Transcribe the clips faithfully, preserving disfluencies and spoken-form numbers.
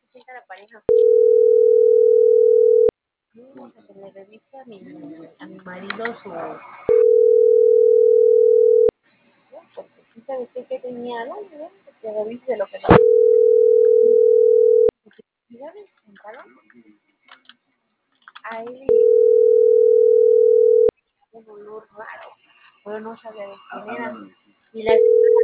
sienta la pareja. O sea, que le revise a mi, a mi marido su... Porque sí sabes que, que tenía algo, ¿no? Que revise lo que no... Ya ves, sentado, a él un olor raro, pero no sabía de quién era. Y la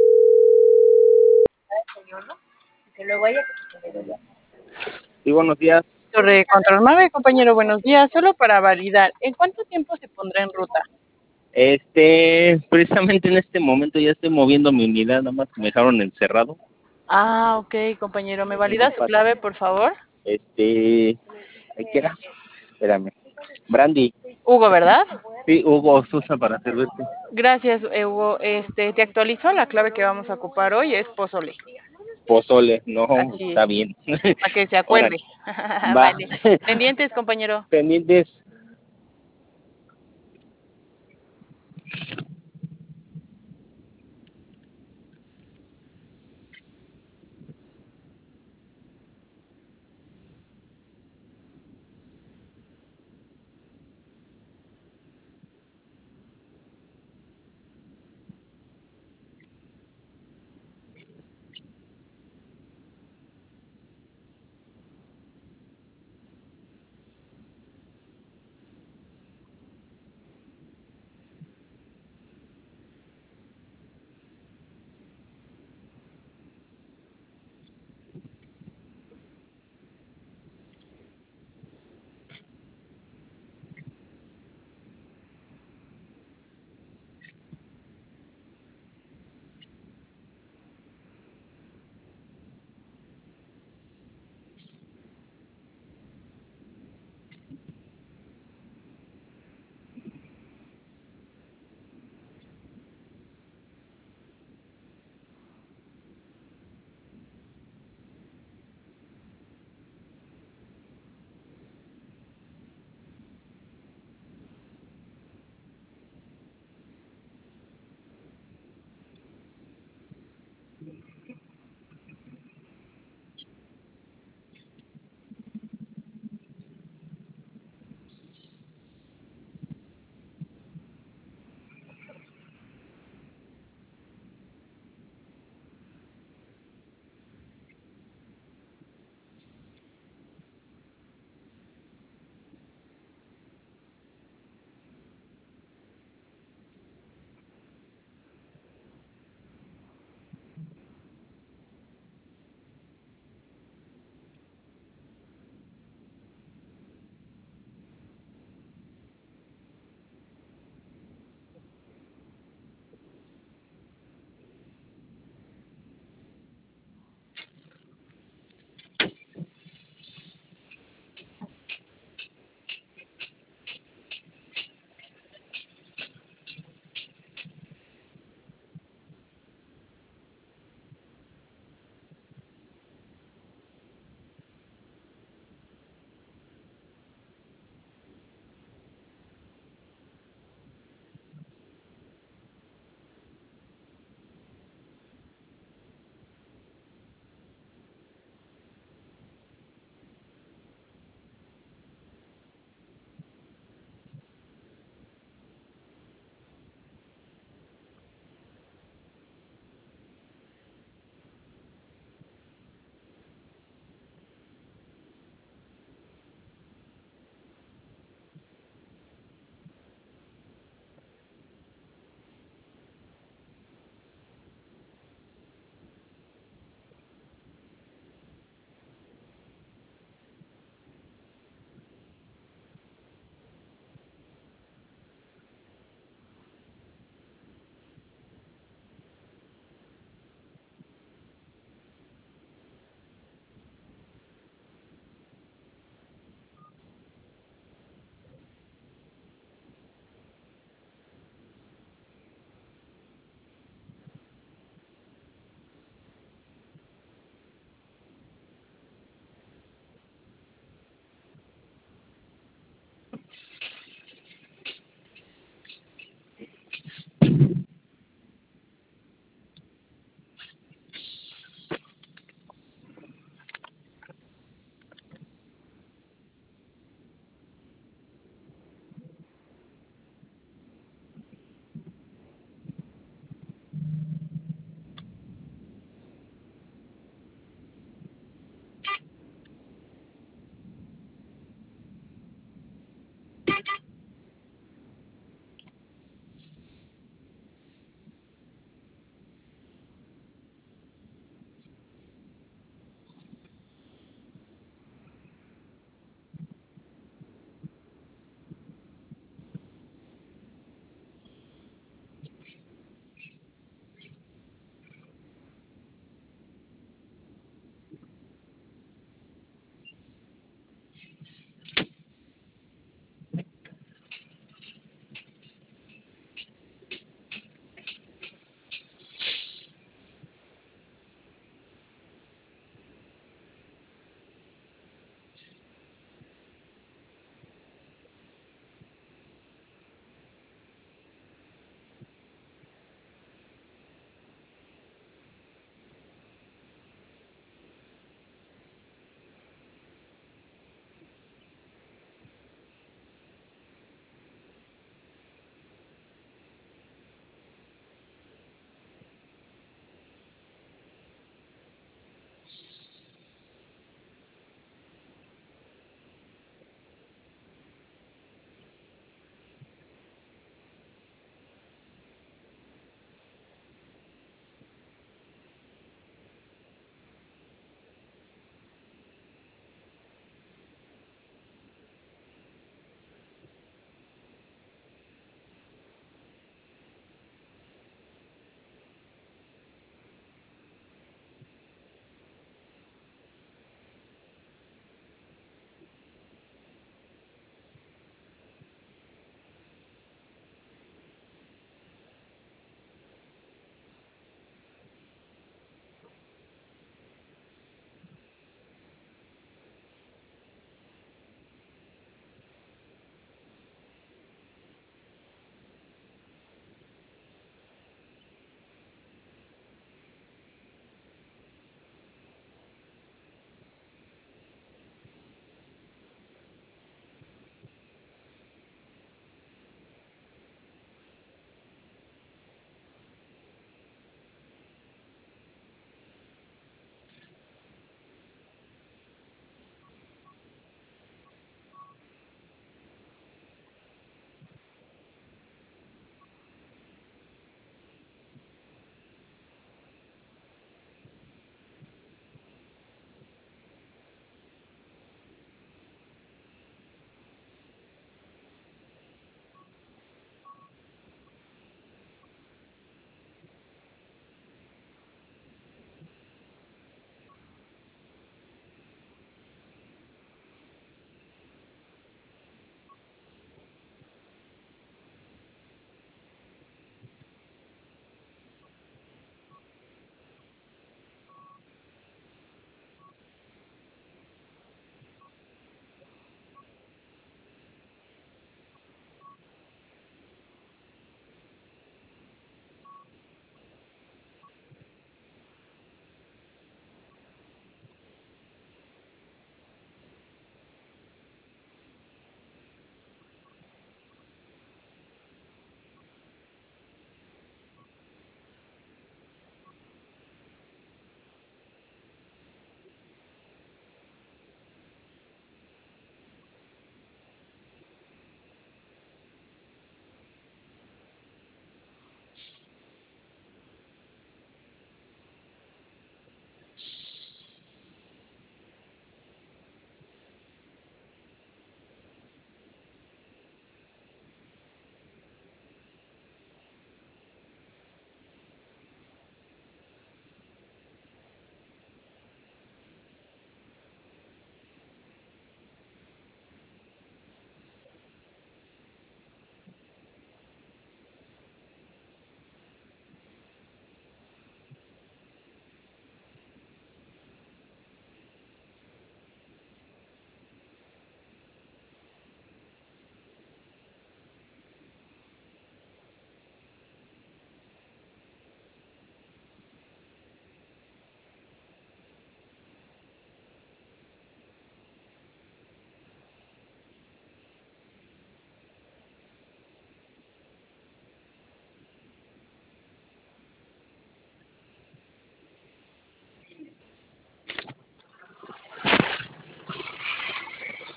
señor, ¿no? Y que luego ella que se quedó. Sí, buenos días. Torre Control nueve, compañero, buenos días. Solo para validar, ¿en cuánto tiempo se pondrá en ruta? Este, precisamente en este momento ya estoy moviendo mi unidad, nada más que me dejaron encerrado. Ah, ok, compañero. ¿Me Tengo valida su pa- clave, por favor? Este, ¿qué era? Espérame. Brandy. Hugo, ¿verdad? Sí, Hugo Sosa para servirte. Gracias, Hugo. Este, te actualizo la clave que vamos a ocupar hoy, es pozole. Pozole, no, Así está es, bien. para que se acuerde. Órale, va. Vale. Pendientes, compañero. Pendientes.